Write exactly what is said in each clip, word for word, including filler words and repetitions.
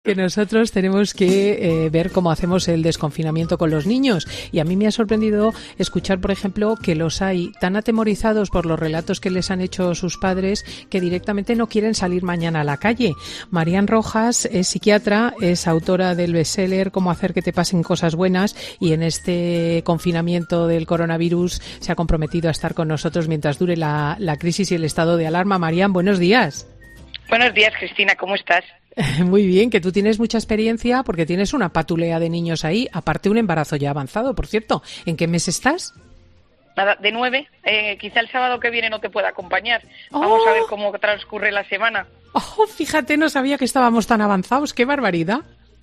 Que nosotros tenemos que eh, ver cómo hacemos el desconfinamiento con los niños. Y a mí me ha sorprendido escuchar, por ejemplo, que los hay tan atemorizados por los relatos que les han hecho sus padres que directamente no quieren salir mañana a la calle. Marían Rojas es psiquiatra, es autora del bestseller Cómo hacer que te pasen cosas buenas, y en este confinamiento del coronavirus se ha comprometido a estar con nosotros mientras dure la, la crisis y el estado de alarma. Marían, buenos días. Buenos días, Cristina, ¿cómo estás? Muy bien, que tú tienes mucha experiencia porque tienes una patulea de niños ahí, aparte un embarazo ya avanzado, por cierto. ¿En qué mes estás? Nada, de nueve. Eh, quizá el sábado que viene no te pueda acompañar. Vamos oh. a ver cómo transcurre la semana. Oh, fíjate, no sabía que estábamos tan avanzados. ¡Qué barbaridad!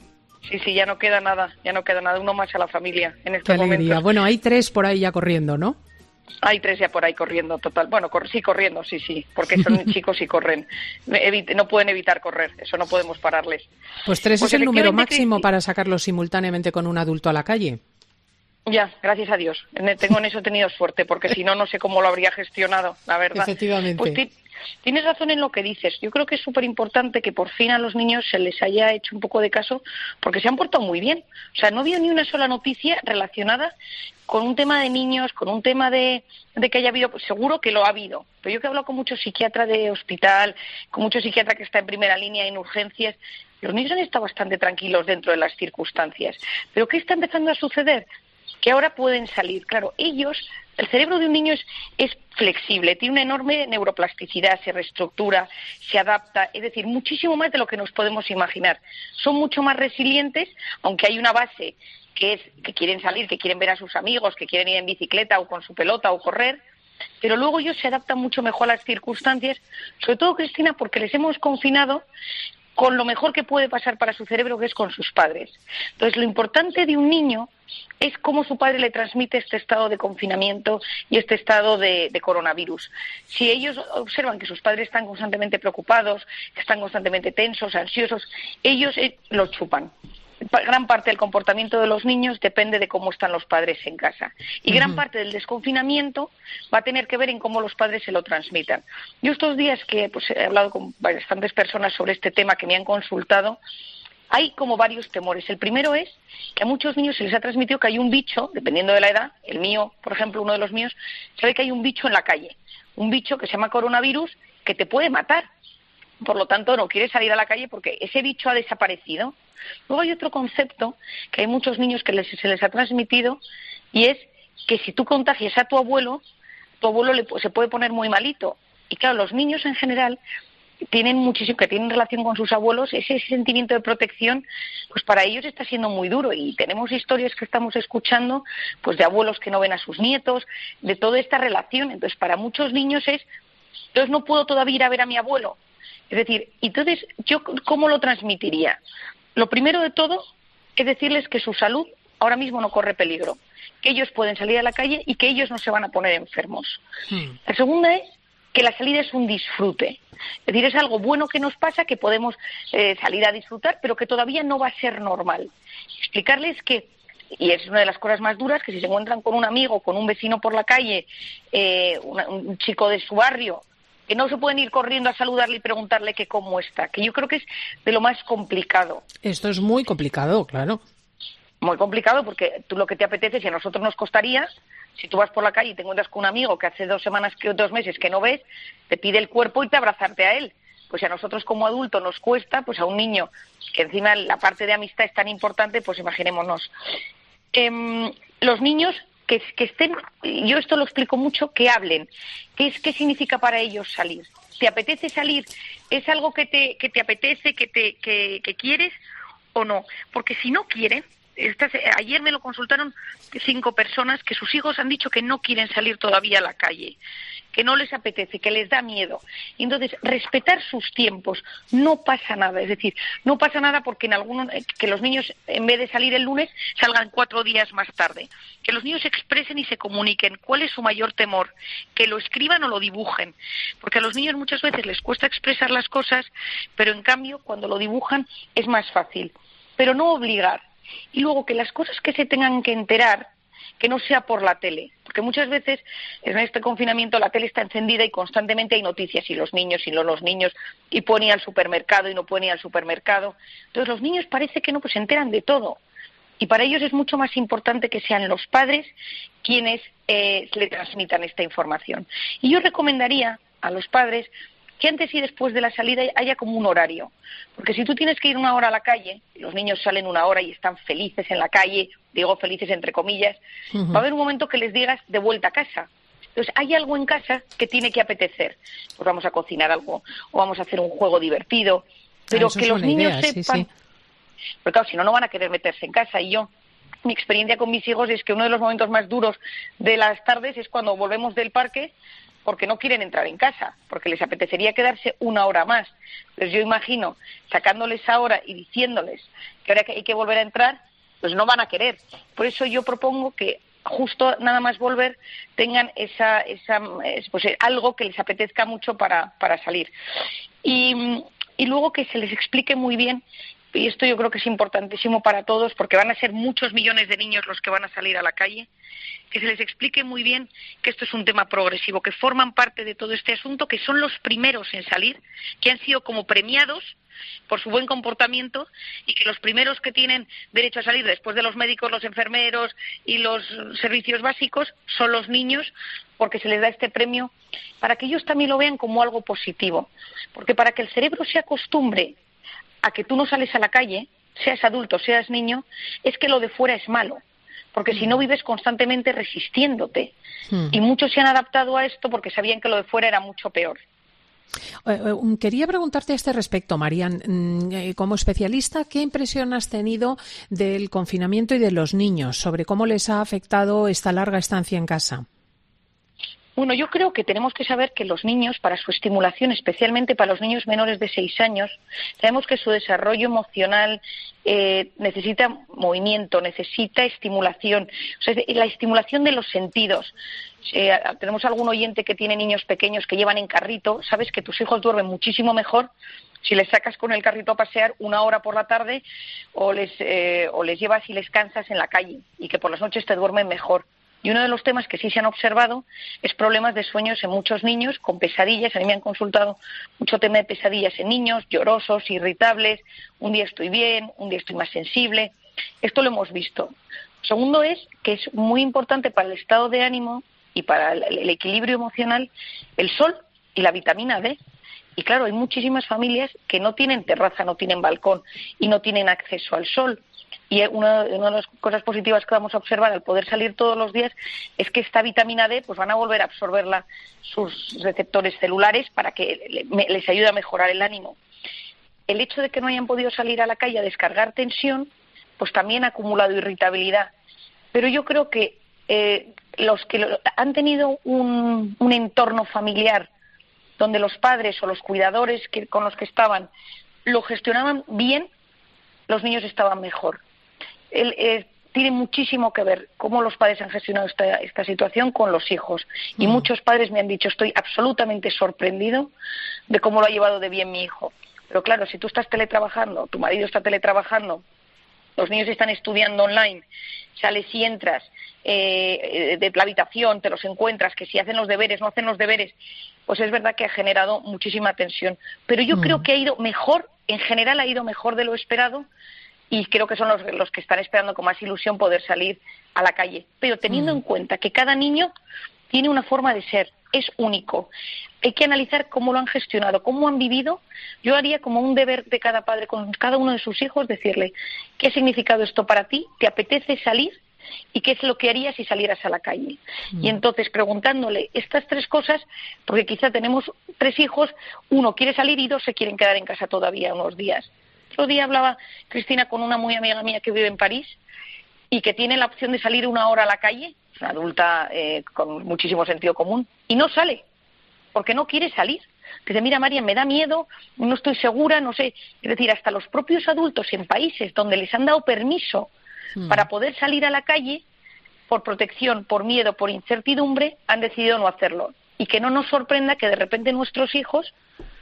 Sí, sí, ya no queda nada, ya no queda nada. Uno más a la familia en estos Qué alegría. momentos. Bueno, hay tres por ahí ya corriendo, ¿no? Hay tres ya por ahí corriendo, total. Bueno, cor- sí, corriendo, sí, sí, porque son chicos y corren. Evite, no pueden evitar correr, eso no podemos pararles. Pues tres Pues es el número máximo Cristi... para sacarlos simultáneamente con un adulto a la calle. Ya, gracias a Dios. Tengo en eso tenido suerte, porque si no, no sé cómo lo habría gestionado, la verdad. Efectivamente. Pues t- tienes razón en lo que dices. Yo creo que es súper importante que por fin a los niños se les haya hecho un poco de caso, porque se han portado muy bien. O sea, no ha habido ni una sola noticia relacionada con un tema de niños, con un tema de, de que haya habido, pues seguro que lo ha habido. Pero yo que he hablado con muchos psiquiatras de hospital, con muchos psiquiatras que están en primera línea en urgencias, los niños han estado bastante tranquilos dentro de las circunstancias. ¿Pero qué está empezando a suceder? Que ahora pueden salir. Claro, ellos, el cerebro de un niño es, es flexible, tiene una enorme neuroplasticidad, se reestructura, se adapta, es decir, muchísimo más de lo que nos podemos imaginar. Son mucho más resilientes, aunque hay una base que es que quieren salir, que quieren ver a sus amigos, que quieren ir en bicicleta o con su pelota o correr, pero luego ellos se adaptan mucho mejor a las circunstancias, sobre todo, Cristina, porque les hemos confinado con lo mejor que puede pasar para su cerebro, que es con sus padres. Entonces, lo importante de un niño es cómo su padre le transmite este estado de confinamiento y este estado de, de coronavirus. Si ellos observan que sus padres están constantemente preocupados, que están constantemente tensos, ansiosos, ellos eh, lo chupan. Gran parte del comportamiento de los niños depende de cómo están los padres en casa. Y gran uh-huh. parte del desconfinamiento va a tener que ver en cómo los padres se lo transmitan. Yo estos días que pues, he hablado con bastantes personas sobre este tema que me han consultado, hay como varios temores. El primero es que a muchos niños se les ha transmitido que hay un bicho, dependiendo de la edad, el mío, por ejemplo, uno de los míos, sabe que hay un bicho en la calle, un bicho que se llama coronavirus que te puede matar. Por lo tanto, no quiere salir a la calle porque ese bicho ha desaparecido. Luego hay otro concepto que hay muchos niños que les, se les ha transmitido, y es que si tú contagias a tu abuelo, tu abuelo le, se puede poner muy malito. Y claro, los niños en general tienen muchísimo, que tienen relación con sus abuelos, ese, ese sentimiento de protección, pues para ellos está siendo muy duro. Y tenemos historias que estamos escuchando, pues de abuelos que no ven a sus nietos, de toda esta relación. Entonces, para muchos niños es, entonces no puedo todavía ir a ver a mi abuelo. Es decir, entonces, ¿yo cómo lo transmitiría? Lo primero de todo es decirles que su salud ahora mismo no corre peligro, que ellos pueden salir a la calle y que ellos no se van a poner enfermos. Hmm. La segunda es que la salida es un disfrute. Es decir, es algo bueno que nos pasa, que podemos eh, salir a disfrutar, pero que todavía no va a ser normal. Explicarles que, y es una de las cosas más duras, que si se encuentran con un amigo, con un vecino por la calle, eh, una, un chico de su barrio, que no se pueden ir corriendo a saludarle y preguntarle que cómo está, que yo creo que es de lo más complicado. Esto es muy complicado, claro. Muy complicado porque tú lo que te apetece, si a nosotros nos costaría, si tú vas por la calle y te encuentras con un amigo que hace dos semanas, que dos meses que no ves, te pide el cuerpo y te abrazarte a él. Pues si a nosotros como adultos nos cuesta, pues a un niño, que encima la parte de amistad es tan importante, pues imaginémonos. Eh, los niños... Que, que estén, yo esto lo explico mucho, que hablen. ¿Qué es, qué significa para ellos salir? ¿Te apetece salir? ¿Es algo que te, que te apetece, que, te, que, que quieres o no? Porque si no quieren, estas, ayer me lo consultaron cinco personas que sus hijos han dicho que no quieren salir todavía a la calle, que no les apetece, que les da miedo. Y entonces, respetar sus tiempos, no pasa nada. Es decir, no pasa nada porque en algunos, que los niños, en vez de salir el lunes, salgan cuatro días más tarde. Que los niños expresen y se comuniquen cuál es su mayor temor, que lo escriban o lo dibujen. Porque a los niños muchas veces les cuesta expresar las cosas, pero en cambio, cuando lo dibujan, es más fácil. Pero no obligar. Y luego que las cosas que se tengan que enterar, que no sea por la tele. Porque muchas veces en este confinamiento la tele está encendida y constantemente hay noticias, y los niños, y no los niños, y pueden ir al supermercado y no pueden ir al supermercado. Entonces los niños parece que no, pues se enteran de todo. Y para ellos es mucho más importante que sean los padres quienes eh, le transmitan esta información. Y yo recomendaría a los padres que antes y después de la salida haya como un horario. Porque si tú tienes que ir una hora a la calle, y los niños salen una hora y están felices en la calle, digo felices entre comillas, uh-huh. va a haber un momento que les digas de vuelta a casa. Entonces hay algo en casa que tiene que apetecer. Pues vamos a cocinar algo, o vamos a hacer un juego divertido. Pero ah, que los niños idea, sepan... Sí, sí. Porque claro, si no, no van a querer meterse en casa. Y yo, mi experiencia con mis hijos es que uno de los momentos más duros de las tardes es cuando volvemos del parque, porque no quieren entrar en casa, porque les apetecería quedarse una hora más. Entonces yo imagino, sacándoles ahora y diciéndoles que ahora hay que volver a entrar, pues no van a querer. Por eso yo propongo que justo nada más volver tengan esa, esa pues algo que les apetezca mucho para, para salir. Y, y luego que se les explique muy bien. Y esto yo creo que es importantísimo para todos, porque van a ser muchos millones de niños los que van a salir a la calle, que se les explique muy bien que esto es un tema progresivo, que forman parte de todo este asunto, que son los primeros en salir, que han sido como premiados por su buen comportamiento, y que los primeros que tienen derecho a salir después de los médicos, los enfermeros y los servicios básicos son los niños, porque se les da este premio para que ellos también lo vean como algo positivo. Porque para que el cerebro se acostumbre a que tú no sales a la calle, seas adulto, seas niño, es que lo de fuera es malo, porque si no vives constantemente resistiéndote. Mm. Y muchos se han adaptado a esto porque sabían que lo de fuera era mucho peor. Quería preguntarte a este respecto, Marian, como especialista, ¿qué impresión has tenido del confinamiento y de los niños sobre cómo les ha afectado esta larga estancia en casa? Bueno, yo creo que tenemos que saber que los niños, para su estimulación, especialmente para los niños menores de seis años, sabemos que su desarrollo emocional eh, necesita movimiento, necesita estimulación, o sea, la estimulación de los sentidos. Eh, tenemos algún oyente que tiene niños pequeños que llevan en carrito, sabes que tus hijos duermen muchísimo mejor si les sacas con el carrito a pasear una hora por la tarde, o les, eh, o les llevas y les cansas en la calle, y que por las noches te duermen mejor. Y uno de los temas que sí se han observado es problemas de sueños en muchos niños, con pesadillas. A mí me han consultado mucho tema de pesadillas en niños, llorosos, irritables, un día estoy bien, un día estoy más sensible. Esto lo hemos visto. Segundo es que es muy importante para el estado de ánimo y para el equilibrio emocional el sol y la vitamina D. Y claro, hay muchísimas familias que no tienen terraza, no tienen balcón y no tienen acceso al sol. Y una, una de las cosas positivas que vamos a observar al poder salir todos los días es que esta vitamina D pues van a volver a absorberla sus receptores celulares para que les ayude a mejorar el ánimo. El hecho de que no hayan podido salir a la calle a descargar tensión, pues también ha acumulado irritabilidad. Pero yo creo que eh, los que han tenido un, un entorno familiar donde los padres o los cuidadores que, con los que estaban lo gestionaban bien, los niños estaban mejor. El, eh, tiene muchísimo que ver cómo los padres han gestionado esta, esta situación con los hijos. Y mm. muchos padres me han dicho, estoy absolutamente sorprendido de cómo lo ha llevado de bien mi hijo. Pero claro, si tú estás teletrabajando, tu marido está teletrabajando, los niños están estudiando online, sales y entras eh, de la habitación, te los encuentras, que si hacen los deberes, no hacen los deberes, pues es verdad que ha generado muchísima tensión. Pero yo mm. creo que ha ido mejor, en general ha ido mejor de lo esperado, y creo que son los, los que están esperando con más ilusión poder salir a la calle. Pero teniendo mm. en cuenta que cada niño tiene una forma de ser, es único. Hay que analizar cómo lo han gestionado, cómo han vivido. Yo haría como un deber de cada padre con cada uno de sus hijos, decirle, ¿qué ha significado esto para ti? ¿Te apetece salir? ¿Y qué es lo que harías si salieras a la calle? Mm. Y entonces, preguntándole estas tres cosas, porque quizá tenemos tres hijos, uno quiere salir y dos se quieren quedar en casa todavía unos días. Otro día hablaba Cristina con una muy amiga mía que vive en París y que tiene la opción de salir una hora a la calle, es una adulta eh, con muchísimo sentido común, y no sale, porque no quiere salir. Dice, mira, María, me da miedo, no estoy segura, no sé. Es decir, hasta los propios adultos en países donde les han dado permiso mm. para poder salir a la calle, por protección, por miedo, por incertidumbre, han decidido no hacerlo. Y que no nos sorprenda que de repente nuestros hijos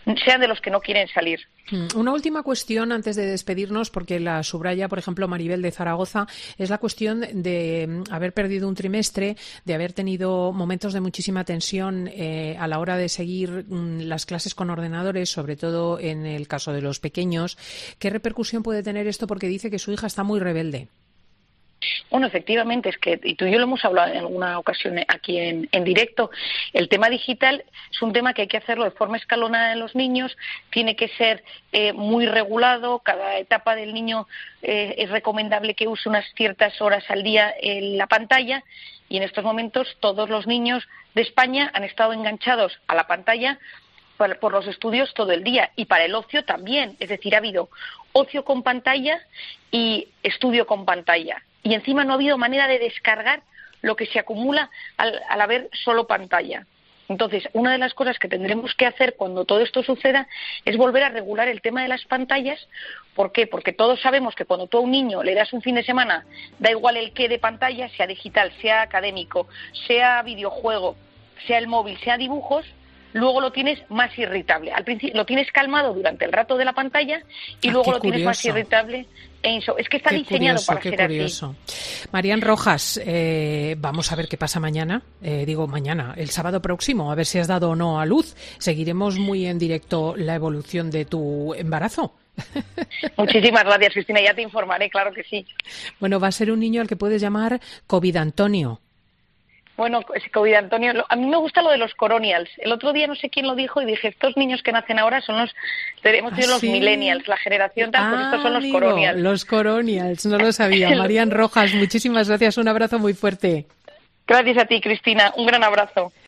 sean de los que no quieren salir. Una última cuestión antes de despedirnos, porque la subraya, por ejemplo, Maribel de Zaragoza, es la cuestión de haber perdido un trimestre, de haber tenido momentos de muchísima tensión eh, a la hora de seguir mm, las clases con ordenadores, sobre todo en el caso de los pequeños. ¿Qué repercusión puede tener esto? Porque dice que su hija está muy rebelde. Bueno, efectivamente, es que, y tú y yo lo hemos hablado en alguna ocasión aquí en, en directo, el tema digital es un tema que hay que hacerlo de forma escalonada en los niños, tiene que ser eh, muy regulado, cada etapa del niño eh, es recomendable que use unas ciertas horas al día en la pantalla, y en estos momentos todos los niños de España han estado enganchados a la pantalla por, por los estudios todo el día, y para el ocio también, es decir, ha habido ocio con pantalla y estudio con pantalla. Y encima no ha habido manera de descargar lo que se acumula al, al haber solo pantalla. Entonces, una de las cosas que tendremos que hacer cuando todo esto suceda es volver a regular el tema de las pantallas. ¿Por qué? Porque todos sabemos que cuando tú a un niño le das un fin de semana, da igual el qué de pantalla, sea digital, sea académico, sea videojuego, sea el móvil, sea dibujos, luego lo tienes más irritable. Al principio lo tienes calmado durante el rato de la pantalla y ah, luego lo curioso. tienes más irritable. Es que está qué diseñado curioso, para qué ser curioso. así. Marían Rojas, eh, vamos a ver qué pasa mañana. Eh, digo mañana, el sábado próximo, a ver si has dado o no a luz. Seguiremos muy en directo la evolución de tu embarazo. Muchísimas gracias, Cristina. Ya te informaré, claro que sí. Bueno, va a ser un niño al que puedes llamar COVID Antonio. Bueno, ese COVID Antonio, a mí me gusta lo de los coronials. El otro día no sé quién lo dijo y dije, estos niños que nacen ahora son los, hemos sido ¿Ah, los sí? millennials, la generación tal, pues ah, estos son los amigo, coronials. Los coronials, no lo sabía. Marían Rojas, muchísimas gracias, un abrazo muy fuerte. Gracias a ti, Cristina, un gran abrazo.